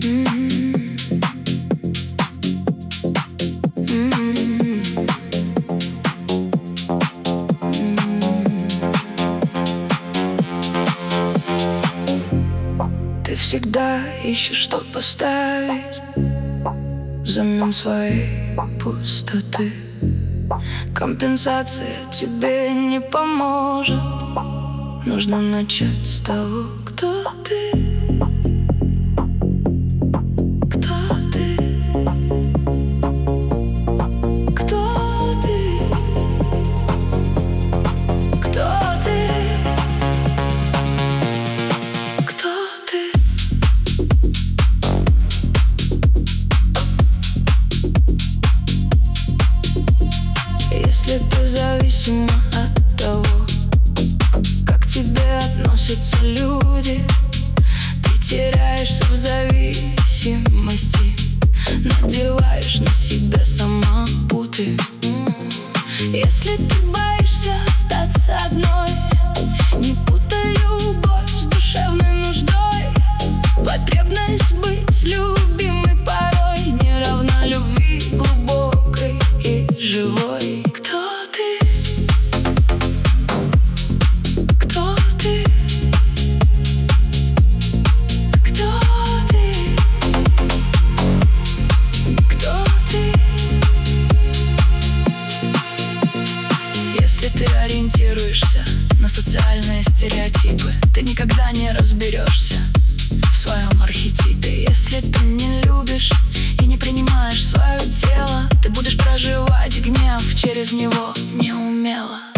Ты всегда ищешь, что поставить взамен своей пустоты. Компенсация тебе не поможет. Нужно начать с того, кто ты. Кто ты? Кто ты? Кто ты? Кто ты? Если ты зависима от того, как к тебе относятся люди, ты теряешься в зависимости, надеваешь на себя сама путы. Если ты боишься остаться одной, не путай любовь с душевной нуждой. Потребность быть любимой порой не равна любви глубокой и живой. Кто ты? Кто ты? Кто ты? Кто ты? Если ты ориентируешься на социальные стереотипы, ты никогда не разберешься в своем архетипе. Если ты не любишь и не принимаешь свое тело, ты будешь проживать гнев через него неумело.